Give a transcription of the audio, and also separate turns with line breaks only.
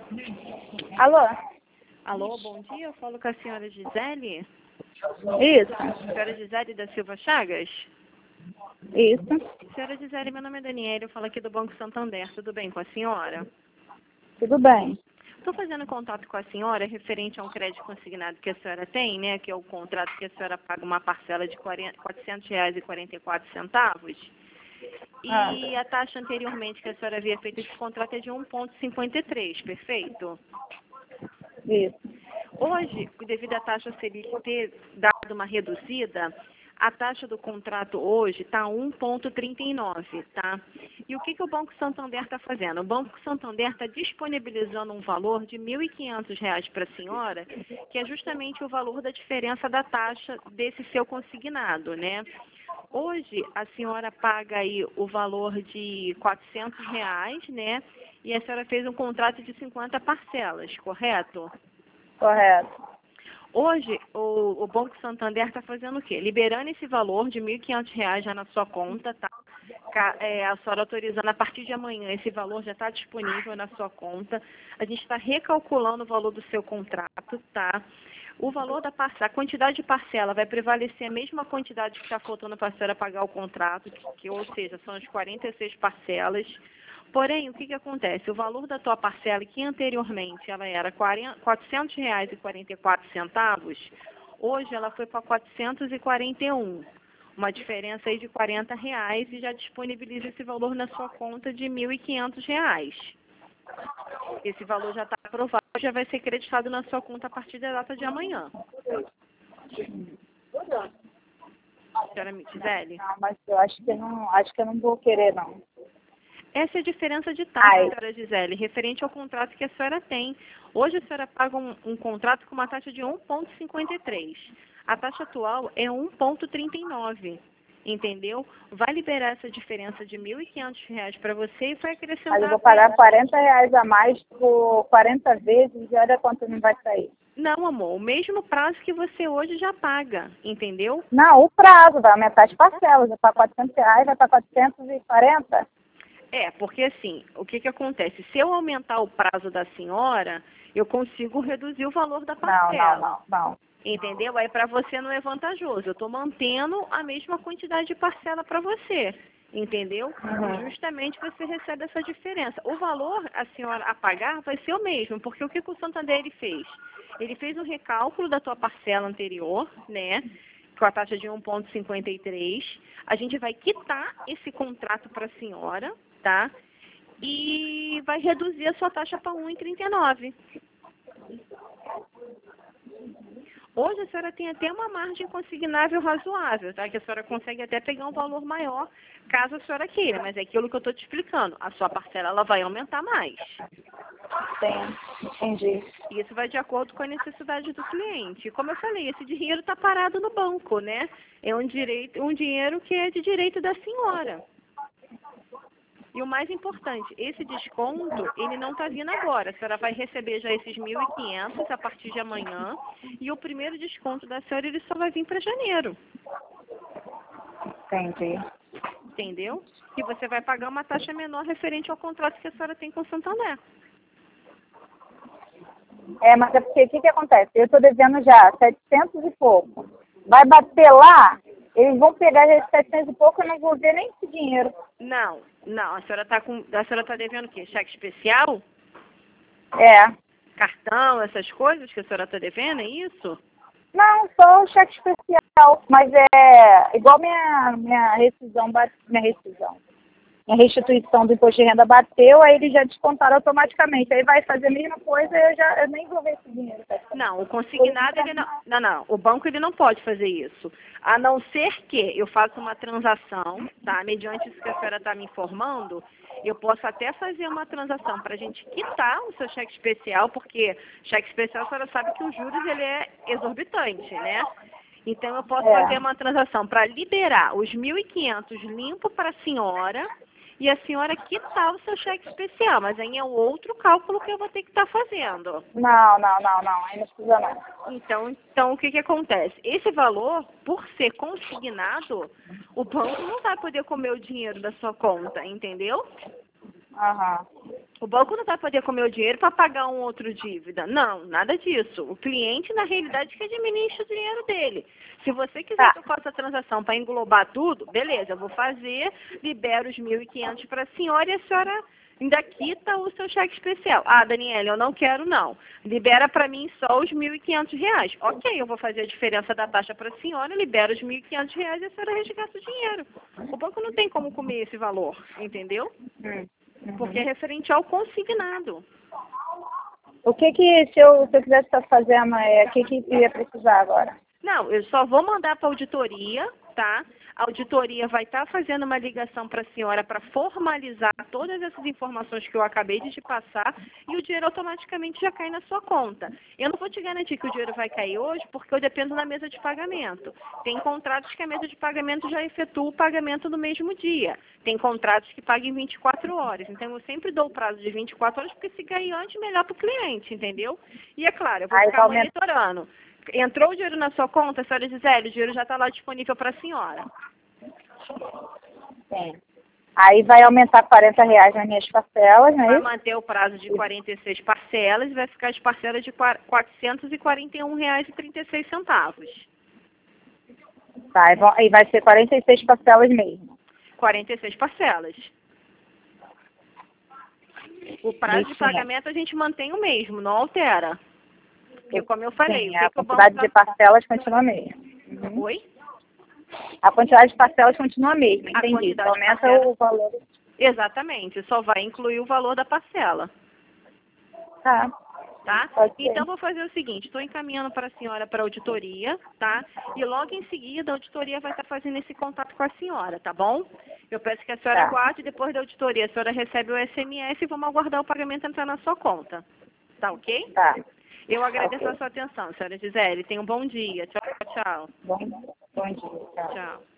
Alô?
Alô, bom dia. Eu falo com a senhora Gisele.
Isso.
Senhora Gisele da Silva Chagas?
Isso.
Senhora Gisele, meu nome é Daniela. Eu falo aqui do Banco Santander. Tudo bem com a senhora?
Tudo bem.
Estou fazendo contato com a senhora referente a um crédito consignado que a senhora tem, né? Que é o contrato que a senhora paga uma parcela de R$ 400,44. E a taxa anteriormente que a senhora havia feito esse contrato é de 1,53, perfeito?
Isso.
Hoje, devido à taxa Selic ter dado uma reduzida, a taxa do contrato hoje está 1,39, tá? E o que o Banco Santander está fazendo? O Banco Santander está disponibilizando um valor de R$ 1.500 para a senhora, que é justamente o valor da diferença da taxa desse seu consignado, né? Hoje, a senhora paga aí o valor de R$ 400, né? E a senhora fez um contrato de 50 parcelas, correto?
Correto.
Hoje, o Banco Santander está fazendo o quê? Liberando esse valor de R$ 1.500 já na sua conta, tá? A senhora autorizando a partir de amanhã, esse valor já está disponível na sua conta. A gente está recalculando o valor do seu contrato, tá? O valor da parcela, a quantidade de parcela vai prevalecer a mesma quantidade que está faltando para a senhora pagar o contrato, ou seja, são as 46 parcelas. Porém, o que acontece? O valor da tua parcela, que anteriormente ela era R$ 400,44, hoje ela foi para 441. Uma diferença aí de R$ 40 e já disponibiliza esse valor na sua conta de R$ 1.500. Esse valor já está aprovado, já vai ser creditado na sua conta a partir da data de amanhã. Senhora Gisele?
Não, mas eu acho que eu não vou querer, não.
Essa é a diferença de taxa, senhora Gisele, referente ao contrato que a senhora tem. Hoje a senhora paga um contrato com uma taxa de 1,53. A taxa atual é 1,39. Entendeu? Vai liberar essa diferença de R$ 1.500 para você e vai acrescentar...
Mas eu vou pagar R$ 40 a mais por 40 vezes e olha quanto não vai sair.
Não, amor, o mesmo prazo que você hoje já paga, entendeu?
Não, o prazo vai aumentar as parcelas. Vai para R$ 400, vai para 440.
Porque assim, o que acontece? Se eu aumentar o prazo da senhora, eu consigo reduzir o valor da parcela.
Não.
Entendeu? Aí para você não é vantajoso. Eu estou mantendo a mesma quantidade de parcela para você. Entendeu? Justamente você recebe essa diferença. O valor a senhora a pagar vai ser o mesmo, porque o que o Santander ele fez? Ele fez um recálculo da tua parcela anterior, né? Com a taxa de 1,53. A gente vai quitar esse contrato para a senhora, tá? E vai reduzir a sua taxa para 1,39. Hoje a senhora tem até uma margem consignável razoável, tá? Que a senhora consegue até pegar um valor maior, caso a senhora queira. Mas é aquilo que eu estou te explicando. A sua parcela ela vai aumentar mais.
Entendi.
E isso vai de acordo com a necessidade do cliente. Como eu falei, esse dinheiro está parado no banco, né? É um dinheiro que é de direito da senhora. E o mais importante, esse desconto, ele não está vindo agora. A senhora vai receber já esses 1.500 a partir de amanhã. E o primeiro desconto da senhora, ele só vai vir para janeiro.
Entendi.
Entendeu? E você vai pagar uma taxa menor referente ao contrato que a senhora tem com o Santander.
Mas é porque o que acontece? Eu estou devendo já 700 e pouco. Vai bater lá, eles vão pegar esses 700 e pouco e eu não vou ver nem esse dinheiro.
Não. A senhora está devendo o quê? Cheque especial? Cartão, essas coisas que a senhora está devendo, é isso?
Não, só o cheque especial. Mas é igual minha restituição do imposto de renda bateu, aí eles já descontaram automaticamente. Aí vai fazer a mesma coisa e eu nem vou ver esse dinheiro.
Não, o consignado, ele não. O banco, ele não pode fazer isso. A não ser que eu faça uma transação, tá? Mediante isso que a senhora está me informando, eu posso até fazer uma transação para a gente quitar o seu cheque especial, porque cheque especial, a senhora sabe que os juros, ele é exorbitante, né? Então, eu posso fazer uma transação para liberar os 1.500 limpo para a senhora e a senhora quitar o seu cheque especial. Mas aí é um outro cálculo que eu vou ter que estar fazendo.
Não. Aí não precisa não.
Então, o que acontece? Esse valor, por ser consignado, o banco não vai poder comer o dinheiro da sua conta, entendeu? O banco não vai poder comer o dinheiro para pagar um outro dívida. Não, nada disso. O cliente, na realidade, que administra o dinheiro dele. Se você quiser que eu faça a transação para englobar tudo, beleza, eu vou fazer, libero os 1.500 para a senhora e a senhora ainda quita o seu cheque especial. Ah, Daniela, eu não quero não. Libera para mim só os R$ 1.500. Ok, eu vou fazer a diferença da taxa para a senhora, libero os R$ 1.500 e a senhora resgata o dinheiro. O banco não tem como comer esse valor, entendeu? Porque é referente ao consignado.
O que se eu quisesse fazer amanhã, o que ia precisar agora?
Não, eu só vou mandar para a auditoria, tá? A auditoria vai estar fazendo uma ligação para a senhora para formalizar todas essas informações que eu acabei de te passar e o dinheiro automaticamente já cai na sua conta. Eu não vou te garantir que o dinheiro vai cair hoje porque eu dependo da mesa de pagamento. Tem contratos que a mesa de pagamento já efetua o pagamento no mesmo dia. Tem contratos que pagam em 24 horas. Então, eu sempre dou o prazo de 24 horas porque se cair antes, melhor para o cliente, entendeu? E é claro, eu vou ficar monitorando. Entrou o dinheiro na sua conta, senhora Gisele, o dinheiro já está lá disponível para a senhora.
Sim. Aí vai aumentar R$ 40 nas minhas parcelas, não é
vai
isso?
Manter o prazo de 46 parcelas e vai ficar as parcelas de R$ 441,36.
Tá, e vai ser 46 parcelas mesmo.
46 parcelas. O prazo de pagamento a gente mantém o mesmo, não altera. Porque, como eu falei,
sim, a quantidade de parcelas continua a mesma.
Oi?
A quantidade de parcelas continua a mesma, entendi. Só aumenta o valor.
Exatamente, só vai incluir o valor da parcela.
Tá.
Tá? Então, vou fazer o seguinte, estou encaminhando para a senhora para a auditoria, tá? E logo em seguida, a auditoria vai estar fazendo esse contato com a senhora, tá bom? Eu peço que a senhora aguarde, depois da auditoria, a senhora recebe o SMS e vamos aguardar o pagamento entrar na sua conta. Tá ok?
Tá.
Eu agradeço a sua atenção, senhora Gisele. Tenha um bom dia. Tchau, tchau.
Bom dia. Tchau.
Tchau.